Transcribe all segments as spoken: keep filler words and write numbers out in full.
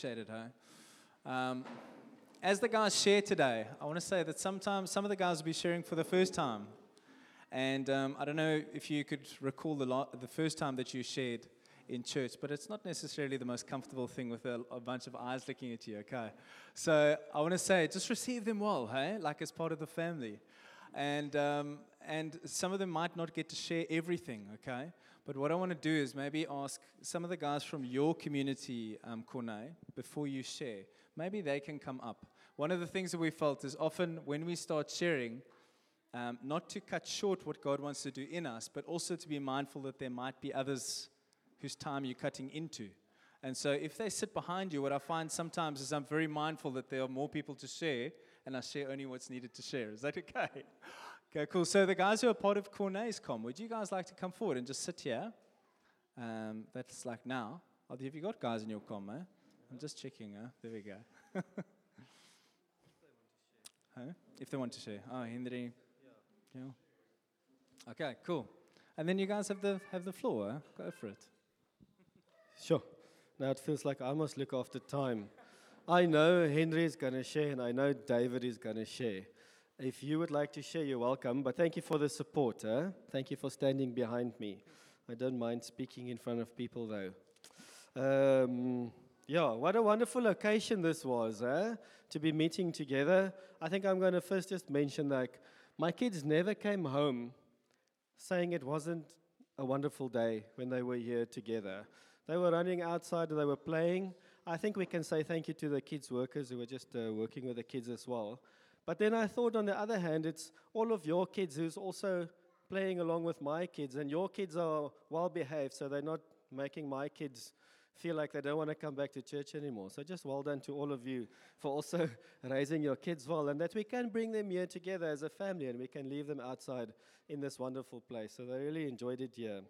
Appreciate it, huh? Um, as the guys share today, I want to say that sometimes some of the guys will be sharing for the first time. And um, I don't know if you could recall the, lo- the first time that you shared in church, but it's not necessarily the most comfortable thing with a, a bunch of eyes looking at you, okay? So I want to say, just receive them well, hey? Like as part of the family. And um, and some of them might not get to share everything, okay? But what I want to do is maybe ask some of the guys from your community, um, Corne, before you share, maybe they can come up. One of the things that we felt is often when we start sharing, um, not to cut short what God wants to do in us, but also to be mindful that there might be others whose time you're cutting into. And so if they sit behind you, what I find sometimes is I'm very mindful that there are more people to share, and I share only what's needed to share. Is that okay? Okay, cool. So the guys who are part of Corne's Com, would you guys like to come forward and just sit here? Um, that's like now. Oh, have you got guys in your Com, eh? I'm just checking, huh? There we go. Huh? If they want to share. Oh, Henry. Yeah. Okay, cool. And then you guys have the have the floor, huh? Go for it. Sure. Now it feels like I must look after time. I know Henry is going to share, and I know David is going to share. If you would like to share, you're welcome. But thank you for the support. Huh? Thank you for standing behind me. I don't mind speaking in front of people, though. Um, yeah, what a wonderful occasion this was, huh? To be meeting together. I think I'm going to first just mention that my kids never came home saying it wasn't a wonderful day when they were here together. They were running outside, they were playing. I think we can say thank you to the kids' workers who were just uh, working with the kids as well. But then I thought, on the other hand, it's all of your kids who's also playing along with my kids, and your kids are well behaved, so they're not making my kids feel like they don't want to come back to church anymore. So just well done to all of you for also raising your kids well, and that we can bring them here together as a family, and we can leave them outside in this wonderful place. So they really enjoyed it here.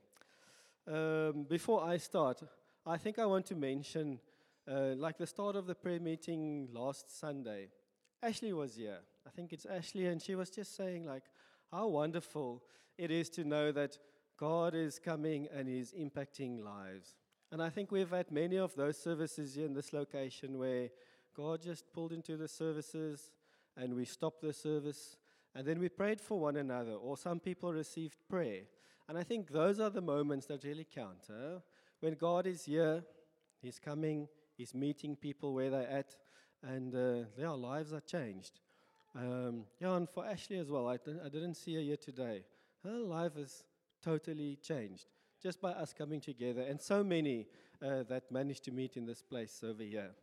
Um, before I start, I think I want to mention, uh, like the start of the prayer meeting last Sunday, Ashley was here. I think it's Ashley, and she was just saying, like, how wonderful it is to know that God is coming and He's impacting lives. And I think we've had many of those services here in this location where God just pulled into the services, and we stopped the service, and then we prayed for one another, or some people received prayer. And I think those are the moments that really count. Huh? When God is here, He's coming, He's meeting people where they're at, and uh, their lives are changed. Um, yeah, and for Ashley as well, I, d- I didn't see her here today. Her life is totally changed just by us coming together, and so many uh, that managed to meet in this place over here.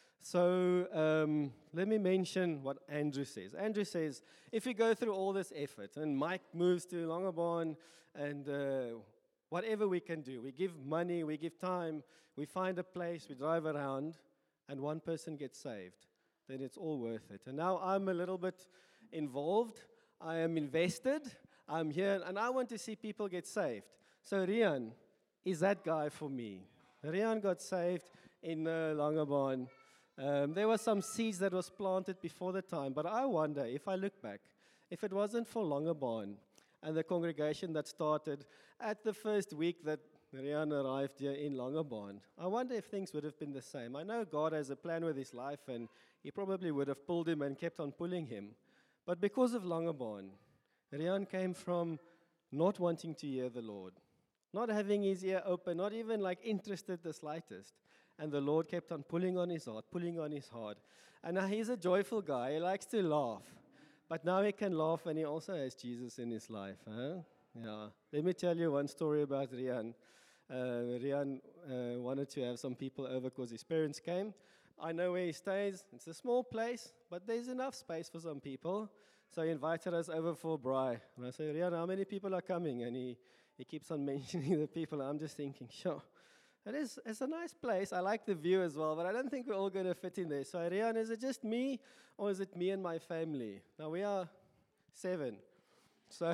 So um, let me mention what Andrew says. Andrew says, if you go through all this effort, and Mike moves to Longabon, and uh, whatever we can do, we give money, we give time, we find a place, we drive around, and one person gets saved, then it's all worth it. And now I'm a little bit involved. I am invested. I'm here, and I want to see people get saved. So Rian is that guy for me. Rian got saved in uh, Longabon. Um, there were some seeds that was planted before the time, but I wonder, if I look back, if it wasn't for Longabon and the congregation that started at the first week that Rian arrived here in Longabon, I wonder if things would have been the same. I know God has a plan with his life, and He probably would have pulled him and kept on pulling him. But because of Longabon, Rian came from not wanting to hear the Lord, not having his ear open, not even like interested the slightest. And the Lord kept on pulling on his heart, pulling on his heart. And now he's a joyful guy. He likes to laugh. But now he can laugh, and he also has Jesus in his life. Huh? Yeah. Let me tell you one story about Rian. Uh, Rian uh, wanted to have some people over because his parents came. I know where he stays. It's a small place, but there's enough space for some people. So he invited us over for a braai. And I said, Rian, how many people are coming? And he, he keeps on mentioning the people. I'm just thinking, sure. It is, it's a nice place. I like the view as well, but I don't think we're all going to fit in there. So, Rian, is it just me, or is it me and my family? Now, we are seven. So,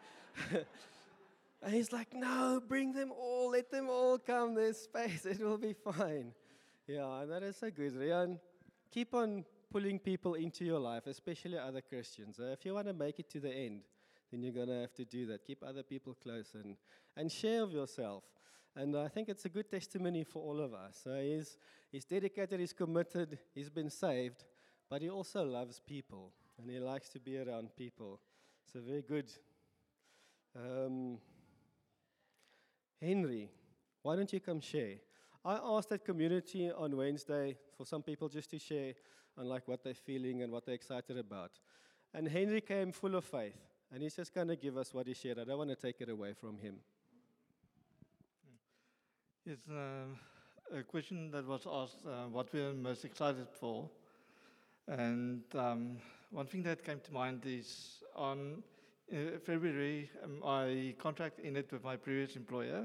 and he's like, no, bring them all. Let them all come. There's space. It will be fine. Yeah, and that is so good. Rian, keep on pulling people into your life, especially other Christians. Uh, if you want to make it to the end, then you're going to have to do that. Keep other people close and, and share of yourself. And I think it's a good testimony for all of us. So he's, he's dedicated, he's committed, he's been saved, but he also loves people, and he likes to be around people. So very good. Um, Henry, why don't you come share? I asked that community on Wednesday for some people just to share on like what they're feeling and what they're excited about. And Henry came full of faith, and he's just going to give us what he shared. I don't want to take it away from him. It's uh, a question that was asked, uh, what we're most excited for. And um, one thing that came to mind is on uh, February, um, my contract ended with my previous employer.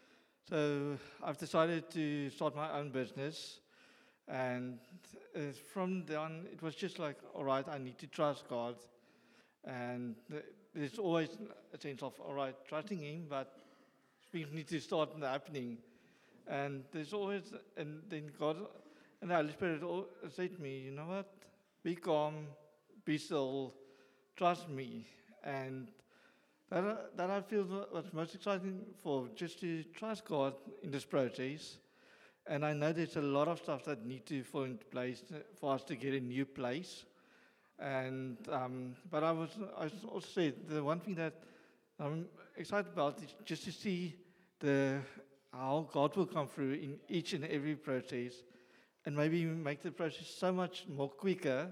So I've decided to start my own business. And uh, from then on, it was just like, all right, I need to trust God. And th- there's always a sense of, all right, trusting Him, but things need to start happening. And there's always, and then God and the Holy Spirit all said to me, you know what, be calm, be still, trust me. And that, that I feel what's most exciting for, just to trust God in this process. And I know there's a lot of stuff that need to fall into place for us to get a new place. And um, but I was I also said the one thing that I'm excited about is just to see the how God will come through in each and every process, and maybe make the process so much more quicker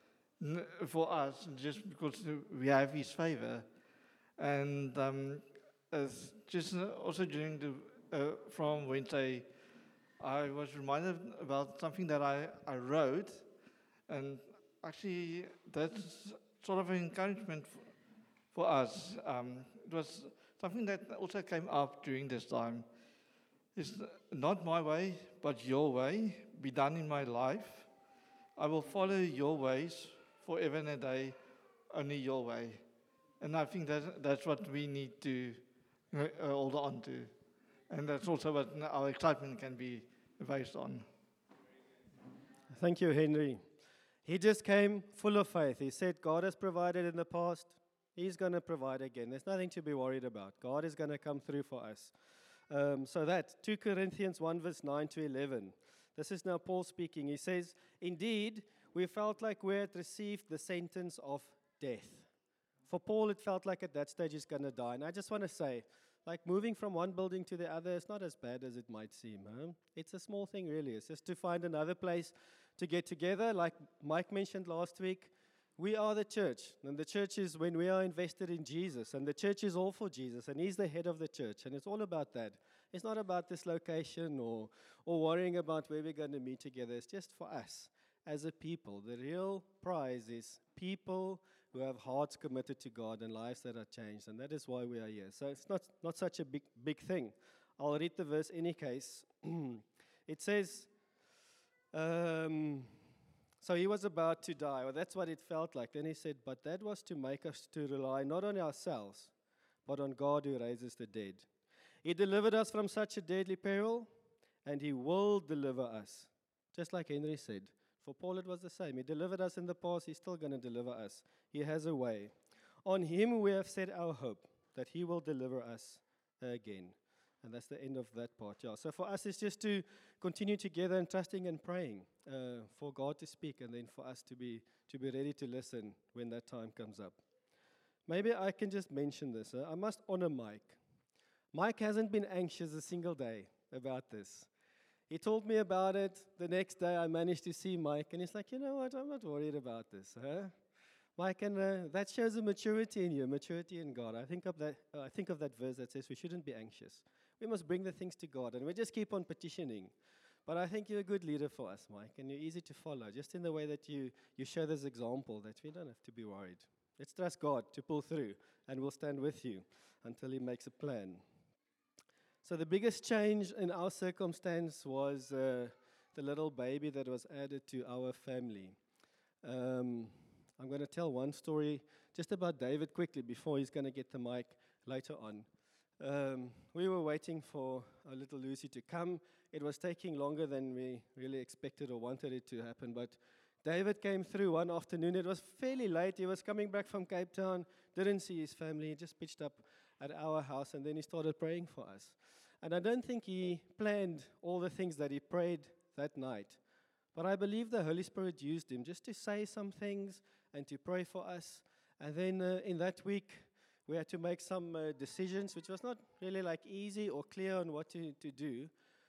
for us, just because we have His favor. And um, as just also during the uh, from Wednesday, I was reminded about something that I, I wrote, and actually that's sort of an encouragement for, for us. Um, it was something that also came up during this time. It's not my way, but your way, be done in my life. I will follow your ways forever and a day, only your way. And I think that that's what we need to uh, hold on to. And that's also what our excitement can be based on. Thank you, Henry. He just came full of faith. He said, God has provided in the past. He's going to provide again. There's nothing to be worried about. God is going to come through for us. Um, so that, Second Corinthians one, verse nine to eleven. This is now Paul speaking. He says, indeed, we felt like we had received the sentence of death. For Paul, it felt like at that stage he's going to die. And I just want to say, like moving from one building to the other is not as bad as it might seem. Huh? It's a small thing, really. It's just to find another place to get together. Like Mike mentioned last week, we are the church. And the church is when we are invested in Jesus. And the church is all for Jesus. And He's the head of the church. And it's all about that. It's not about this location or, or worrying about where we're going to meet together. It's just for us as a people. The real prize is people who have hearts committed to God and lives that are changed. And that is why we are here. So it's not, not such a big, big thing. I'll read the verse in any case. It says, um, so he was about to die. Well, that's what it felt like. Then he said, but that was to make us to rely not on ourselves, but on God who raises the dead. He delivered us from such a deadly peril, and He will deliver us. Just like Henry said. For Paul, it was the same. He delivered us in the past. He's still going to deliver us. He has a way. On Him we have set our hope that He will deliver us again. And that's the end of that part. Yeah. So for us, it's just to continue together and trusting and praying uh, for God to speak, and then for us to be to be ready to listen when that time comes up. Maybe I can just mention this. Uh, I must honor Mike. Mike hasn't been anxious a single day about this. He told me about it. The next day, I managed to see Mike, and he's like, you know what, I'm not worried about this. Huh? Mike, and uh, that shows a maturity in you, maturity in God. I think of that. Uh, I think of that verse that says we shouldn't be anxious. We must bring the things to God, and we just keep on petitioning. But I think you're a good leader for us, Mike, and you're easy to follow, just in the way that you, you show this example that we don't have to be worried. Let's trust God to pull through, and we'll stand with you until He makes a plan. So the biggest change in our circumstance was uh, the little baby that was added to our family. Um, I'm going to tell one story just about David quickly before he's going to get the mic later on. Um, we were waiting for our little Lucy to come. It was taking longer than we really expected or wanted it to happen, but David came through one afternoon. It was fairly late. He was coming back from Cape Town, didn't see his family. He just pitched up at our house, and then he started praying for us. And I don't think he planned all the things that he prayed that night. But I believe the Holy Spirit used him just to say some things and to pray for us. And then uh, in that week, we had to make some uh, decisions, which was not really like easy or clear on what to, to do.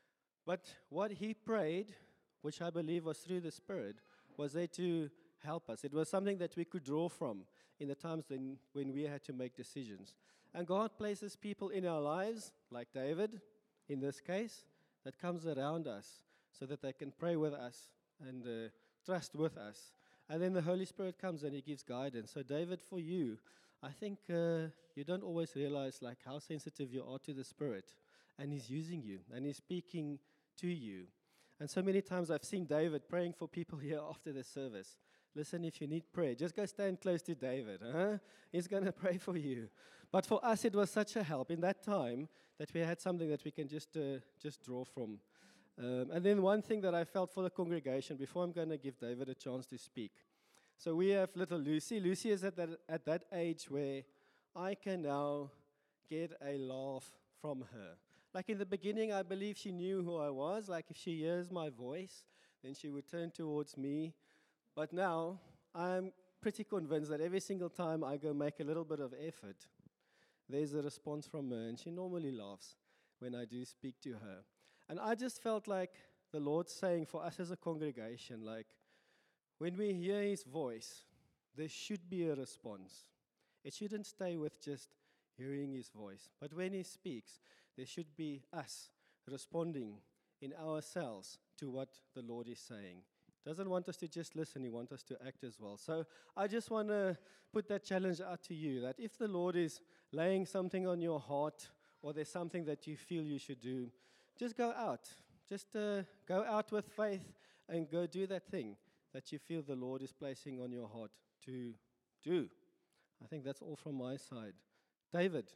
But what he prayed, which I believe was through the Spirit, was there to help us. It was something that we could draw from in the times when, when we had to make decisions. And God places people in our lives, like David, in this case, that comes around us so that they can pray with us and uh, trust with us. And then the Holy Spirit comes and he gives guidance. So David, for you, I think uh, you don't always realize like how sensitive you are to the Spirit. And he's using you and he's speaking to you. And so many times I've seen David praying for people here after the service. Listen, if you need prayer, just go stand close to David. Huh? He's going to pray for you. But for us, it was such a help in that time that we had something that we can just uh, just draw from. Um, and then one thing that I felt for the congregation, before I'm going to give David a chance to speak. So we have little Lucy. Lucy is at that, at that age where I can now get a laugh from her. Like in the beginning, I believe she knew who I was. Like if she hears my voice, then she would turn towards me. But now, I'm pretty convinced that every single time I go make a little bit of effort, there's a response from her, and she normally laughs when I do speak to her. And I just felt like the Lord's saying for us as a congregation, like, when we hear His voice, there should be a response. It shouldn't stay with just hearing His voice. But when He speaks, there should be us responding in ourselves to what the Lord is saying. Doesn't want us to just listen, He wants us to act as well. So I just want to put that challenge out to you, that if the Lord is laying something on your heart, or there's something that you feel you should do, just go out. Just uh, go out with faith and go do that thing that you feel the Lord is placing on your heart to do. I think that's all from my side. David,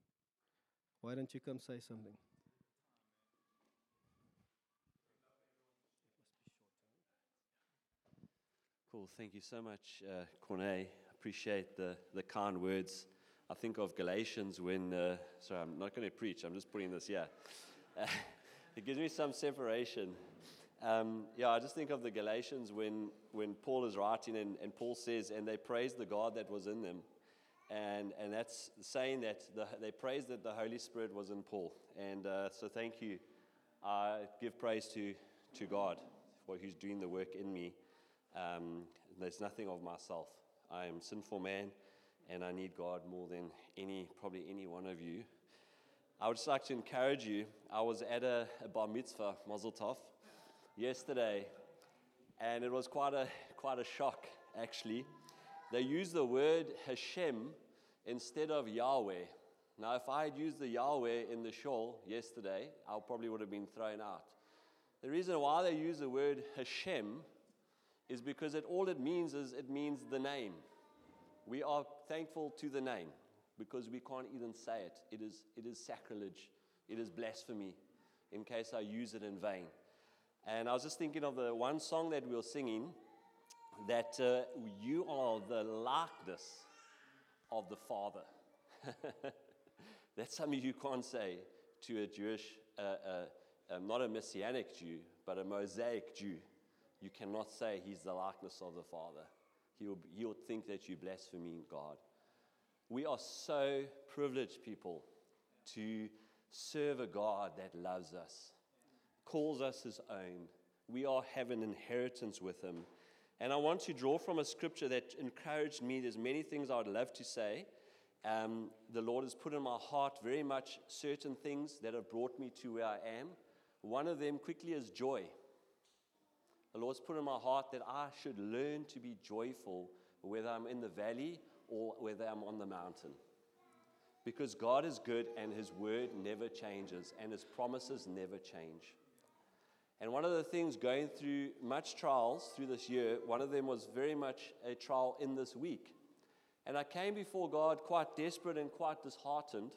why don't you come say something? Cool. Thank you so much, uh, Corne. Appreciate the, the kind words. I think of Galatians when, uh, sorry, I'm not going to preach. I'm just putting this here. Uh, it gives me some separation. Um, yeah, I just think of the Galatians when, when Paul is writing and, and Paul says, and they praised the God that was in them. And and that's saying that the, they praised that the Holy Spirit was in Paul. And uh, so thank you. I give praise to, to God for who's doing the work in me. Um, there's nothing of myself. I am a sinful man, and I need God more than any, probably any one of you. I would just like to encourage you. I was at a, a bar mitzvah, Mazel Tov, yesterday, and it was quite a quite a shock, actually. They used the word Hashem instead of Yahweh. Now, if I had used the Yahweh in the shul yesterday, I probably would have been thrown out. The reason why they use the word Hashem is because it, all it means is it means the name. We are thankful to the name because we can't even say it. It is, it is sacrilege. It is blasphemy in case I use it in vain. And I was just thinking of the one song that we were singing, that uh, you are the likeness of the Father. That's something you can't say to a Jewish, uh, uh, um, not a Messianic Jew, but a Mosaic Jew. You cannot say he's the likeness of the Father. He'll, he'll think that you blaspheme God. We are so privileged, people, to serve a God that loves us, calls us his own. We all have an inheritance with him. And I want to draw from a scripture that encouraged me. There's many things I would love to say. Um, the Lord has put in my heart very much certain things that have brought me to where I am. One of them quickly is joy. The Lord's put in my heart that I should learn to be joyful whether I'm in the valley or whether I'm on the mountain. Because God is good and his word never changes and his promises never change. And one of the things going through much trials through this year, one of them was very much a trial in this week. And I came before God quite desperate and quite disheartened.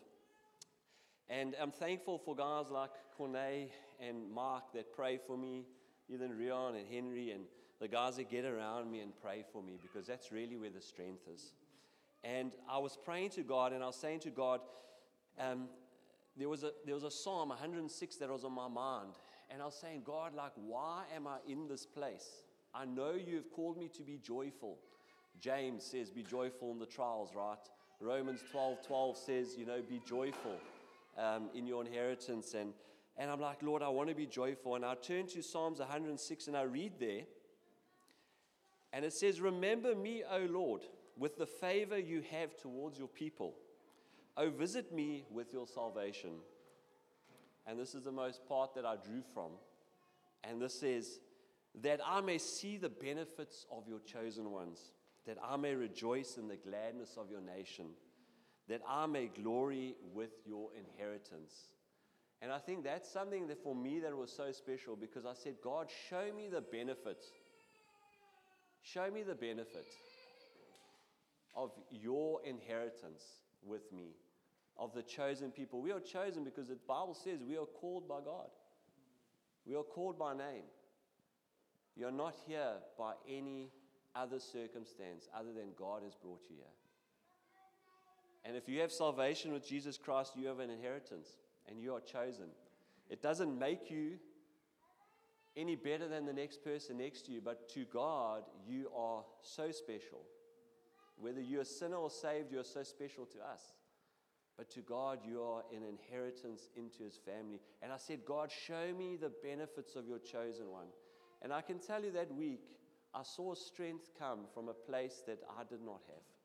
And I'm thankful for guys like Corne and Mark that pray for me, even Rion and Henry and the guys that get around me and pray for me, because that's really where the strength is. And I was praying to God and I was saying to God, um, there was a there was a Psalm one hundred six that was on my mind, and I was saying, God, like, why am I in this place? I know you've called me to be joyful. James says, be joyful in the trials, right? Romans twelve twelve says, you know, be joyful um, in your inheritance. And, and I'm like, Lord, I want to be joyful. And I turn to Psalms one hundred six and I read there. And it says, remember me, O Lord, with the favor you have towards your people. O visit me with your salvation. And this is the most part that I drew from. And this says, that I may see the benefits of your chosen ones, that I may rejoice in the gladness of your nation, that I may glory with your inheritance. And I think that's something that for me that was so special, because I said, God, show me the benefit. Show me the benefit of your inheritance with me, of the chosen people. We are chosen because the Bible says we are called by God. We are called by name. You're not here by any other circumstance other than God has brought you here. And if you have salvation with Jesus Christ, you have an inheritance and you are chosen. It doesn't make you any better than the next person next to you, but to God, you are so special. Whether you're a sinner or saved, you are so special to us. But to God, you are an inheritance into his family. And I said, God, show me the benefits of your chosen one. And I can tell you that week, I saw strength come from a place that I did not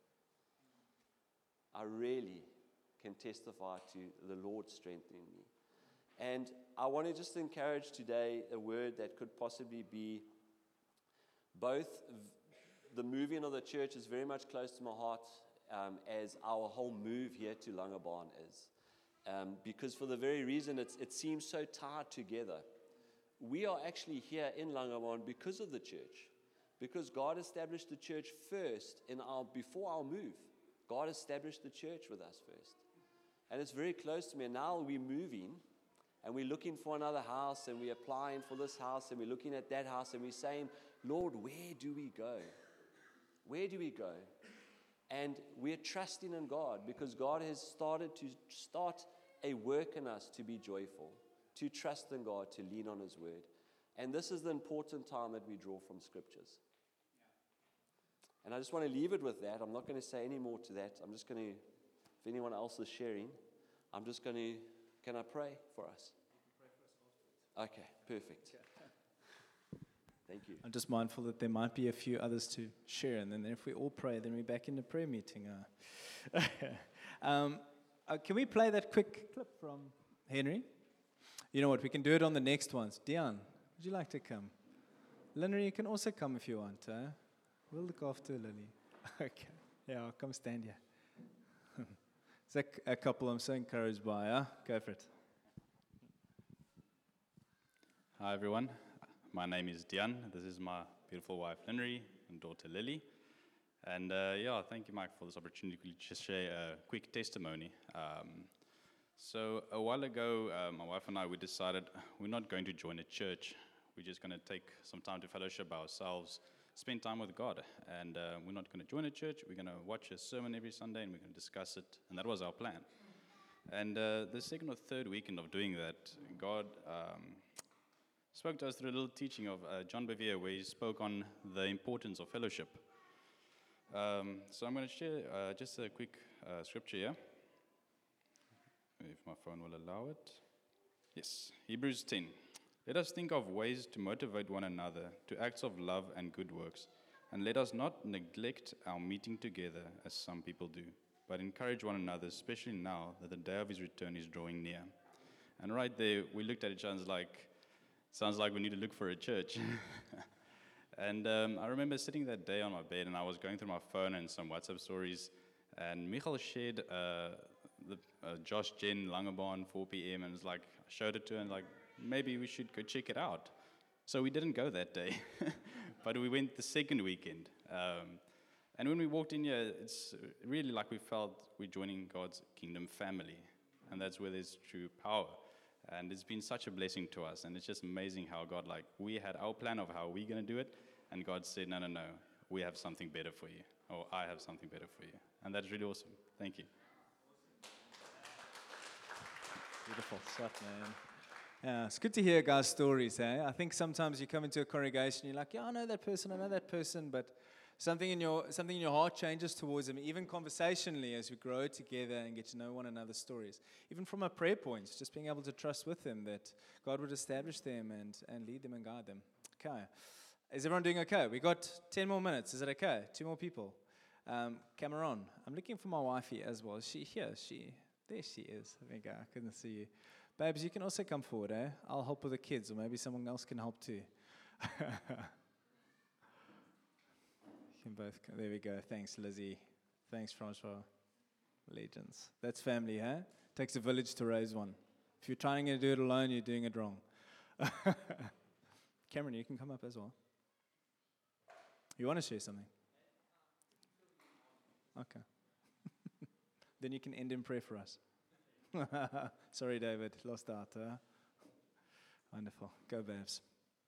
have. I really can testify to the Lord's strength in me. And I want to just encourage today a word that could possibly be both the moving of the church is very much close to my heart um, as our whole move here to Langebaan is. Um, because for the very reason it's, it seems so tied together. We are actually here in Langebaan because of the church. Because God established the church first in our before our move. God established the church with us first. And it's very close to me. And now we're moving and we're looking for another house and we're applying for this house and we're looking at that house and we're saying, Lord, where do we go? Where do we go? And we're trusting in God because God has started to start a work in us to be joyful, to trust in God, to lean on his word. And this is the important time that we draw from scriptures. And I just want to leave it with that. I'm not going to say any more to that. I'm just going to, if anyone else is sharing, I'm just going to, can I pray for us? Okay, perfect. Thank you. I'm just mindful that there might be a few others to share, and then if we all pray, then we're back in the prayer meeting. Uh, um, uh, can we play that quick clip from Henry? You know what, we can do it on the next ones. Dion, would you like to come? Lynn, you can also come if you want. Huh? We'll look after Lily. Okay. Yeah, I'll come stand here. It's a, a couple I'm so encouraged by. Huh? Go for it. Hi, everyone. My name is Dian. This is my beautiful wife, Henry, and daughter, Lily. And uh, yeah, thank you, Mike, for this opportunity to just share a quick testimony. Um, so a while ago, uh, my wife and I, we decided we're not going to join a church. We're just going to take some time to fellowship ourselves, spend time with God. And uh, we're not going to join a church. We're going to watch a sermon every Sunday, and we're going to discuss it. And that was our plan. And uh, the second or third weekend of doing that, God um, spoke to us through a little teaching of uh, John Bevere, where he spoke on the importance of fellowship. Um, so I'm going to share uh, just a quick uh, scripture here, if my phone will allow it. Yes, Hebrews ten. Let us think of ways to motivate one another to acts of love and good works, and let us not neglect our meeting together as some people do, but encourage one another, especially now that the day of his return is drawing near. And right there, we looked at each other like, sounds like we need to look for a church. And um, I remember sitting that day on my bed, and I was going through my phone and some WhatsApp stories, and Michael shared uh, the uh, Josh Jen Langebaan four p.m. and was like, I showed it to her and like, maybe we should go check it out. So we didn't go that day, but we went the second weekend. Um, and when we walked in here, it's really like we felt we're joining God's kingdom family, and that's where there's true power. And it's been such a blessing to us, and it's just amazing how God, like, we had our plan of how we're going to do it, and God said, no, no, no, we have something better for you, or I have something better for you. And that's really awesome. Thank you. Beautiful stuff, man. Yeah, it's good to hear guys' stories, eh? I think sometimes you come into a congregation, you're like, yeah, I know that person, I know that person, but something in your something in your heart changes towards them, even conversationally as we grow together and get to know one another's stories. Even from our prayer points, just being able to trust with them that God would establish them and, and lead them and guide them. Okay. Is everyone doing okay? We got ten more minutes. Is it okay? Two more people. Um, Cameron, I'm looking for my wifey as well. Is she here? She, there she is. There we go. I couldn't see you. Babes, you can also come forward, eh? I'll help with the kids, or maybe someone else can help too. You can both come. There we go. Thanks, Lizzie. Thanks, Francois. Legends. That's family, huh? Takes a village to raise one. If you're trying to do it alone, you're doing it wrong. Cameron, you can come up as well. You want to share something? Okay. Then you can end in prayer for us. Sorry, David, lost out. Huh? Wonderful. Go, Babs.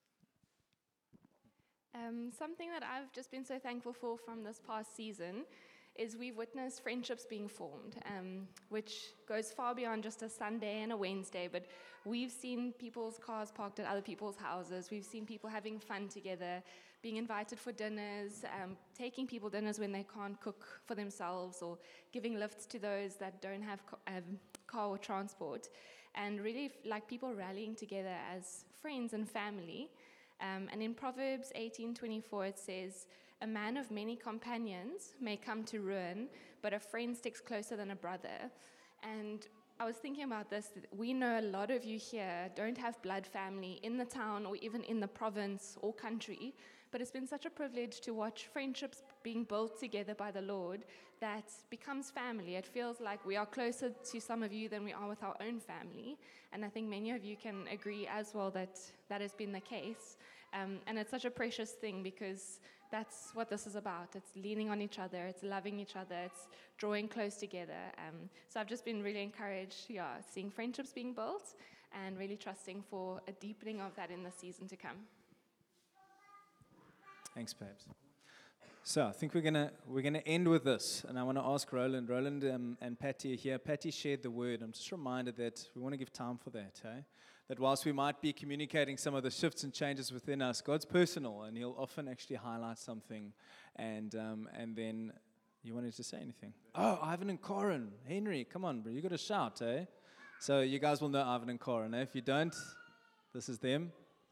Um, something that I've just been so thankful for from this past season is we've witnessed friendships being formed, um, which goes far beyond just a Sunday and a Wednesday, but we've seen people's cars parked at other people's houses. We've seen people having fun together, being invited for dinners, um, taking people dinners when they can't cook for themselves, or giving lifts to those that don't have co- um, car or transport, and really like people rallying together as friends and family. Um, and in Proverbs eighteen twenty-four, it says, "A man of many companions may come to ruin, but a friend sticks closer than a brother." And I was thinking about this. That we know a lot of you here don't have blood family in the town or even in the province or country, but it's been such a privilege to watch friendships being built together by the Lord that becomes family. It feels like we are closer to some of you than we are with our own family. And I think many of you can agree as well that that has been the case. Um, and it's such a precious thing because that's what this is about. It's leaning on each other, it's loving each other, it's drawing close together. Um, so I've just been really encouraged, yeah, seeing friendships being built and really trusting for a deepening of that in the season to come. Thanks, Babs. So I think we're gonna we're gonna end with this, and I want to ask Roland. Roland um, and Patty are here. Patty shared the word. I'm just reminded that we want to give time for that. Eh? That whilst we might be communicating some of the shifts and changes within us, God's personal, and He'll often actually highlight something, and um, and then you wanted to say anything? Oh, Ivan and Corin, Henry, come on, bro, you got to shout, eh? So you guys will know Ivan and Corin. Eh? If you don't, this is them.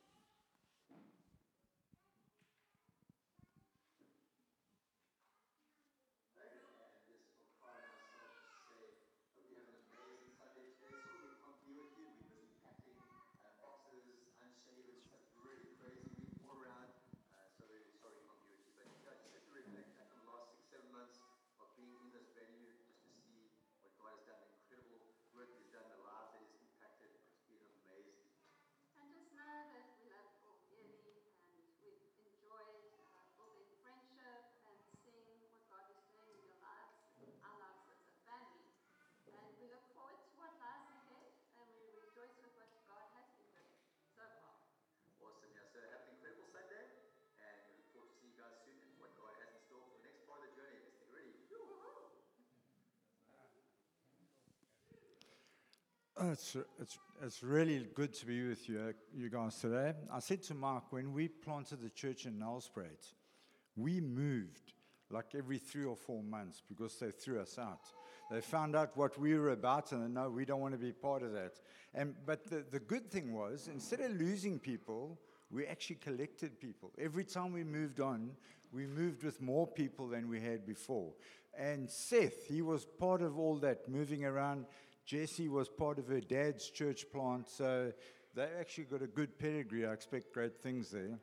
Oh, It's, it's, it's really good to be with you, uh, you guys today. I said to Mark, when we planted the church in Nelspruit, we moved like every three or four months because they threw us out. They found out what we were about and they know we don't want to be part of that. And, but the, the good thing was, instead of losing people, we actually collected people. Every time we moved on, we moved with more people than we had before. And Seth, he was part of all that moving around. Jessie was part of her dad's church plant, so they actually got a good pedigree. I expect great things there.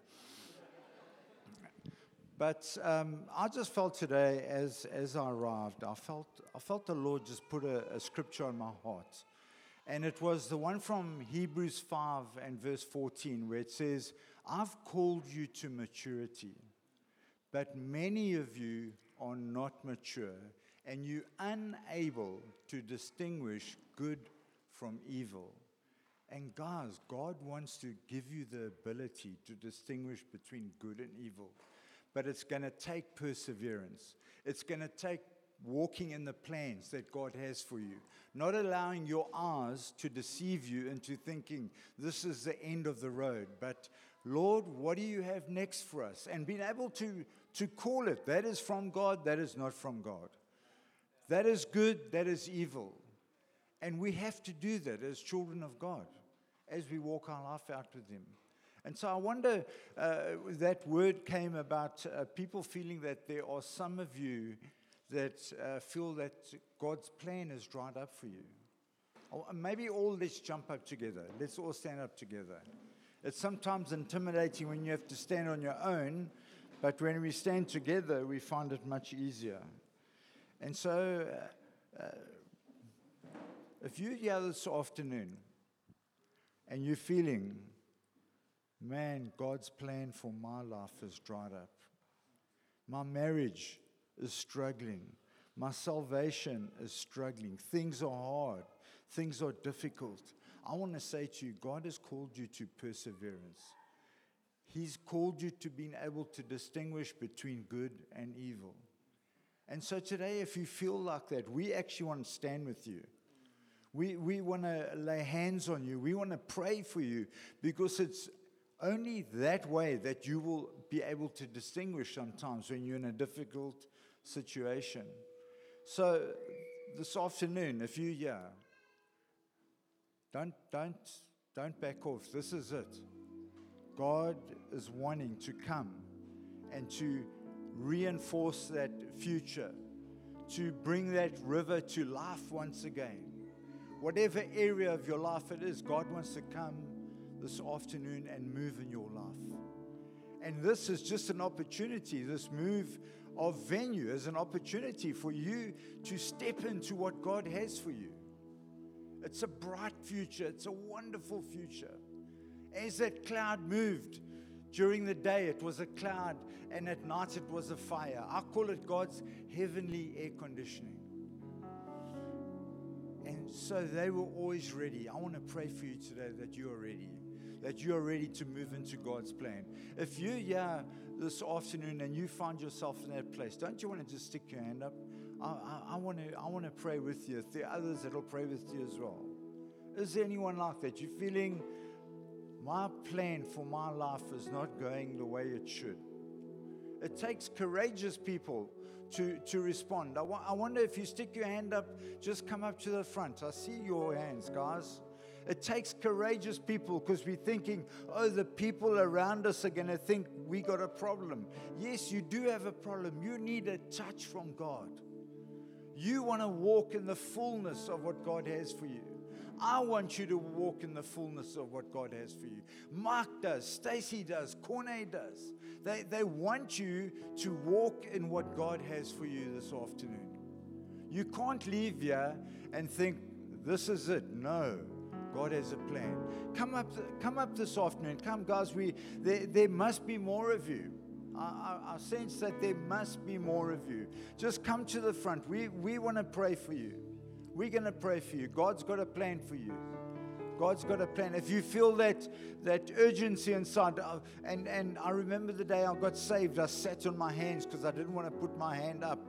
But um, I just felt today, as as I arrived, I felt I felt the Lord just put a, a scripture on my heart, and it was the one from Hebrews five and verse fourteen, where it says, "I've called you to maturity, but many of you are not mature, and you're unable to distinguish good from evil." And guys, God wants to give you the ability to distinguish between good and evil. But it's going to take perseverance. It's going to take walking in the plans that God has for you. Not allowing your eyes to deceive you into thinking this is the end of the road. But, Lord, what do you have next for us? And being able to, to call it, that is from God, that is not from God. That is good, that is evil. And we have to do that as children of God, as we walk our life out with Him. And so I wonder, uh, that word came about uh, people feeling that there are some of you that uh, feel that God's plan is dried up for you. Or maybe all let's jump up together. Let's all stand up together. It's sometimes intimidating when you have to stand on your own, but when we stand together, we find it much easier. And so, uh, uh, if you're here this afternoon and you're feeling, man, God's plan for my life is dried up. My marriage is struggling. My salvation is struggling. Things are hard. Things are difficult. I want to say to you, God has called you to perseverance. He's called you to being able to distinguish between good and evil. And so today, if you feel like that, we actually want to stand with you. We, we want to lay hands on you. We want to pray for you, because it's only that way that you will be able to distinguish sometimes when you're in a difficult situation. So this afternoon, if you're here, don't, don't, don't back off. This is it. God is wanting to come and to reinforce that future, to bring that river to life once again. Whatever area of your life it is, God wants to come this afternoon and move in your life. And this is just an opportunity. This move of venue is an opportunity for you to step into what God has for you. It's a bright future. It's a wonderful future. As that cloud moved, during the day it was a cloud, and at night it was a fire. I call it God's heavenly air conditioning. And so they were always ready. I want to pray for you today that you are ready, that you are ready to move into God's plan. If you're here this afternoon and you find yourself in that place, don't you want to just stick your hand up? I, I, I want to I want to pray with you. If there are others that will pray with you as well. Is there anyone like that? You're feeling, my plan for my life is not going the way it should. It takes courageous people to, to respond. I, wa- I wonder if you stick your hand up, just come up to the front. I see your hands, guys. It takes courageous people, because we're thinking, oh, the people around us are going to think we got a problem. Yes, you do have a problem. You need a touch from God. You want to walk in the fullness of what God has for you. I want you to walk in the fullness of what God has for you. Mark does, Stacy does, Corne does. They, they want you to walk in what God has for you this afternoon. You can't leave here and think, this is it. No, God has a plan. Come up, come up this afternoon. Come, guys, we, there, there must be more of you. I, I, I sense that there must be more of you. Just come to the front. We, we want to pray for you. We're going to pray for you. God's got a plan for you. God's got a plan. If you feel that that urgency inside, uh, and, and I remember the day I got saved, I sat on my hands because I didn't want to put my hand up.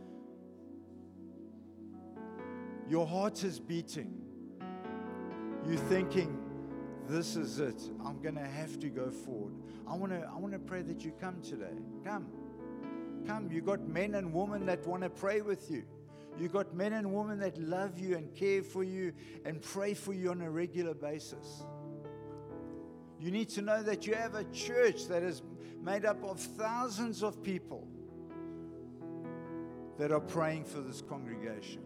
Your heart is beating. You're thinking, this is it. I'm going to have to go forward. I want to I want to pray that you come today. Come. Come. You got men and women that want to pray with you. You got men and women that love you and care for you and pray for you on a regular basis. You need to know that you have a church that is made up of thousands of people that are praying for this congregation.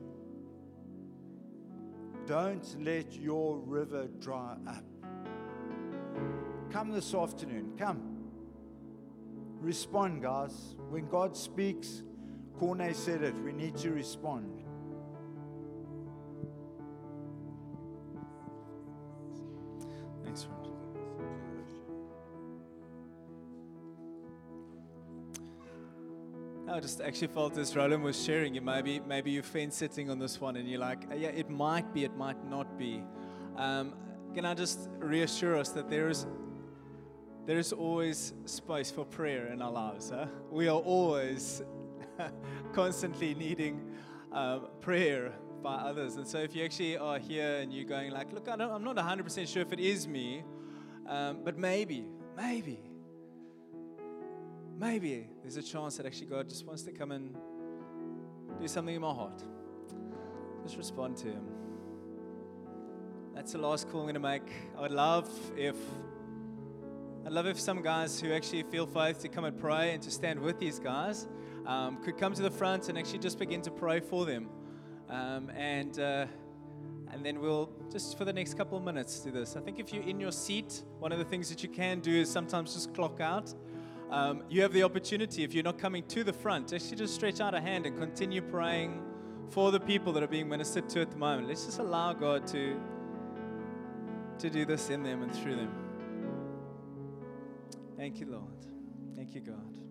Don't let your river dry up. Come this afternoon. Come. Respond, guys. When God speaks, Corne said it, we need to respond. Thanks, friend. I just actually felt as Roland was sharing, you maybe maybe you're fence sitting on this one and you're like, yeah, it might be, it might not be. Um, can I just reassure us that there is there is always space for prayer in our lives. Huh? We are always constantly needing um, prayer by others. And so if you actually are here and you're going like, look, I don't, I'm not one hundred percent sure if it is me, um, but maybe, maybe, maybe there's a chance that actually God just wants to come and do something in my heart. Just respond to Him. That's the last call I'm going to make. I would love if, I'd love if some guys who actually feel faith to come and pray and to stand with these guys um, could come to the front and actually just begin to pray for them. Um, and uh, and then we'll just for the next couple of minutes do this. I think if you're in your seat, one of the things that you can do is sometimes just clock out. Um, you have the opportunity, if you're not coming to the front, actually just stretch out a hand and continue praying for the people that are being ministered to at the moment. Let's just allow God to, to do this in them and through them. Thank you, Lord. Thank you, God.